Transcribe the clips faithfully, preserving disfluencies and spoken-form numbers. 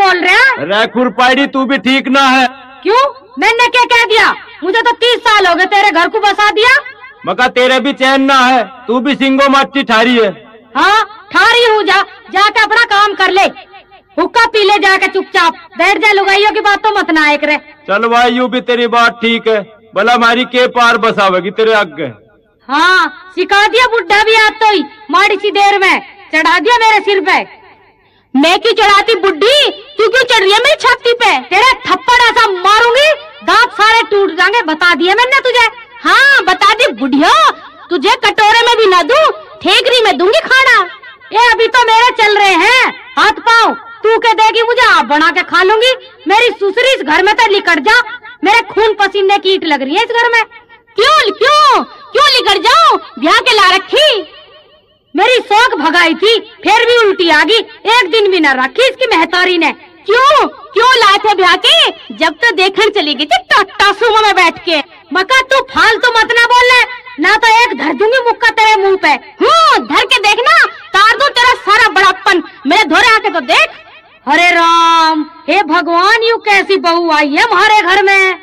बोल रहे हैं? अरे खुरपाड़ी तू भी ठीक ना है। क्यों? मैंने क्या कह दिया? मुझे तो तीस साल हो गए तेरे घर को बसा दिया। मका तेरे भी चैन ना है, तू भी सिंगो माटी ठारी है। हाँ ठारी हूँ, जा जाके अपना काम कर ले, हुक्का पी ले जाके चुपचाप, बैठ जा, लुगाइयों की बात तो मत ना आए करे। चल भाई यूं भी तेरी बात ठीक है, भला हमारी के पार बसावेगी तेरे आगे। हाँ सिखा दिया बुढ़ा भी आज तो ही, माड़ी सी देर में चढ़ा दिया मेरे सिर पे। मैं क्यों चढ़ाती बुढ़ी, तू क्यों चढ़ रही है मेरी छाती पे? तेरा थप्पड़ ऐसा मारूंगी दांत सारे टूट जाएंगे, बता दिया मैंने तुझे। हाँ बता दी बुढ़िया, तुझे कटोरे में भी न दूं, ठेकरी में दूंगी खाना। ये अभी तो मेरे चल रहे हैं हाथ पाँव, तू के देगी मुझे आप बना के खा लूंगी। मेरी सुसरी इस घर में तो लिकट जा, मेरे खून पसीने की ईट लग रही है इस घर में। क्यों क्यों क्यों लिकट जाऊं? ब्याह के ला रखी, मेरी शौक भगाई थी, फिर भी उल्टी आ गई, एक दिन भी न रखी इसकी मेहतारी ने। क्यों क्यों लाए थे ब्याह के? जब तो देखने चली गई थी टाटा सुमो में बैठ के। मका तू फालतू मत ना बोलने, ना तो एक धर दूंगी मुक्का तेरे मुंह पे। हूँ धर के देखना, तार दूं तेरा सारा बड़प्पन, मेरे धोरे आके तो देख। हरे राम, हे भगवान, यू कैसी बहू आई है हमारे घर में?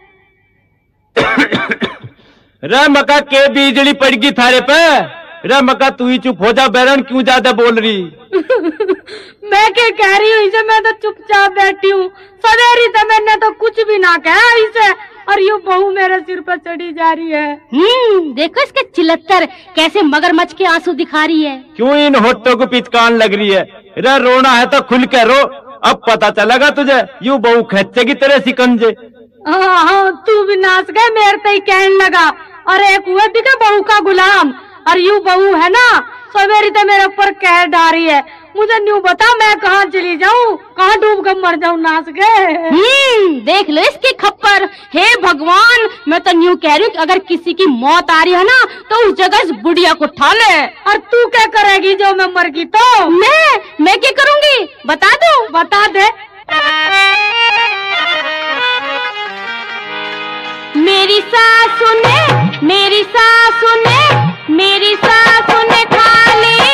रे मका के बिजली पड़ गई थारे पे? रे मका तू ही चुप हो जा, बैरन क्यों ज्यादा बोल रही? मैं क्या कह रही हूँ इसे, मैं तो चुपचाप बैठी हूँ। सवेरी तो मैंने तो कुछ भी ना कहा इसे, और यू बहू मेरे सिर पर चढ़ी जा रही है। हम्म देखो इसके चिलत्तर कैसे मगरमच्छ के आंसू दिखा रही है। क्यों इन होठों को पिचकान लग रही है? रे रोना है तो खुल के रो, अब पता चलेगा तुझे, यू बहू खेचेगी तेरे सिकंजे। हाँ हाँ तू भी नाच गए, मेरे तो ही कहने लगा। और एक हुए दिखे बहू का गुलाम, और यू बहू है ना सवेरी तो मेरे ऊपर कह डारी है। मुझे न्यू बता मैं कहाँ चली जाऊँ, कहाँ डूब कर मर जाऊँ नाच गए। हम्म देख लो इसके खप्पर, हे भगवान, मैं तो न्यू कह रही हूँ अगर किसी की मौत आ रही है ना तो उस जगह इस बुढ़िया को उठा ले। और तू क्या करेगी जो मैं मर गई तो? मैं मैं क्या करूँगी बता दो? बता दे। मेरी सासू ने मेरी सासू ने मेरी सासू ने खा ली